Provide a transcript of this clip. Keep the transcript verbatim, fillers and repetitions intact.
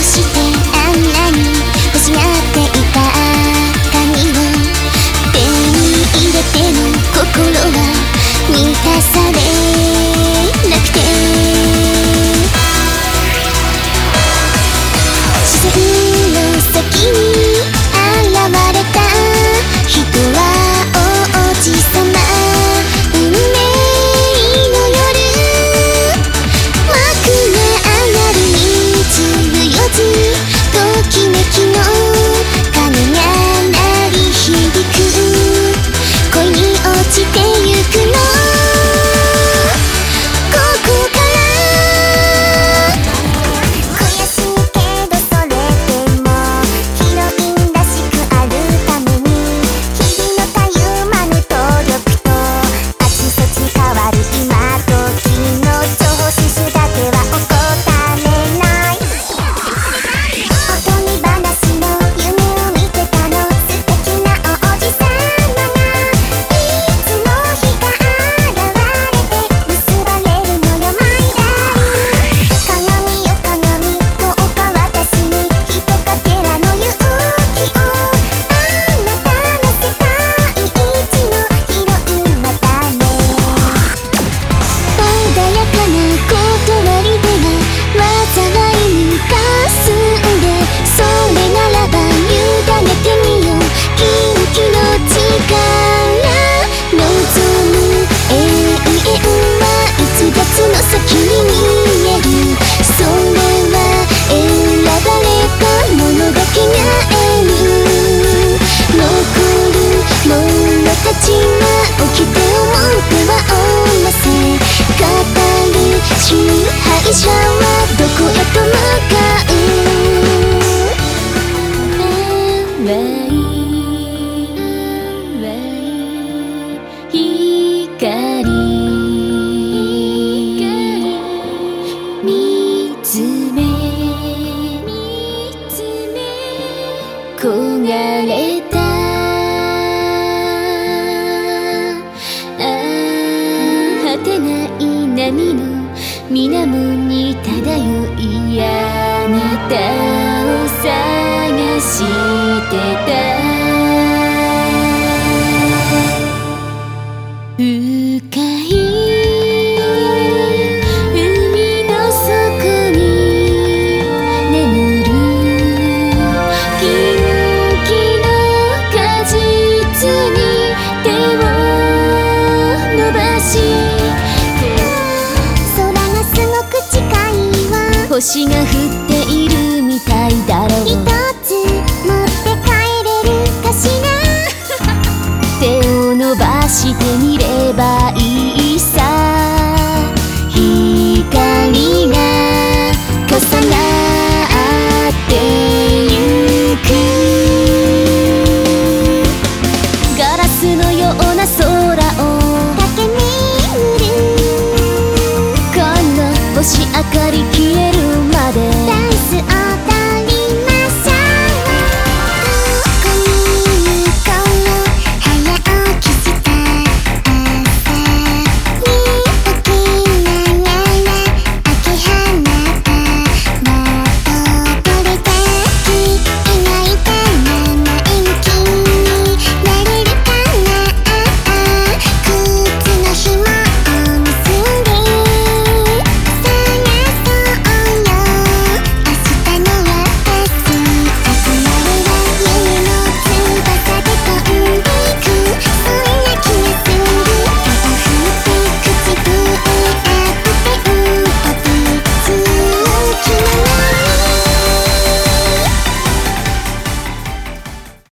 してあんなに欲しがっていた髪を手に入れても心は満たされなくて、視線の先に現れた人は王子様、運命の夜幕が上がるにじゅうよじ、ときめきの鐘が鳴り響く、恋に落ちてゆくのここから。悔しいけどそれでもヒロインらしくあるために日々のたゆまぬ努力とあちそち変わる今時の調子種だけは怠れない。おとぎ話の夢を見てたの素敵な王子様がいつの日か現れて結ばれるのよマイライフ。鏡よ鏡どうか私にひとかけらの勇気を、あなたの世界一のヒロインは誰。穏やかな断りでは災いにかすんで、それならば委ねてみよう元気の力。望む永遠はいつ月の先に見える、それは選ばれた者だけが得る。残る者たちが起きて思ってはおませ、語る支配者はどこへと向かう。淡い淡い光見つめ焦がれた果てない波の水面に漂いあなたを探してた。深い海の底に眠るキンキの果実に手を伸ばし、空がすごく近いわ、星が降って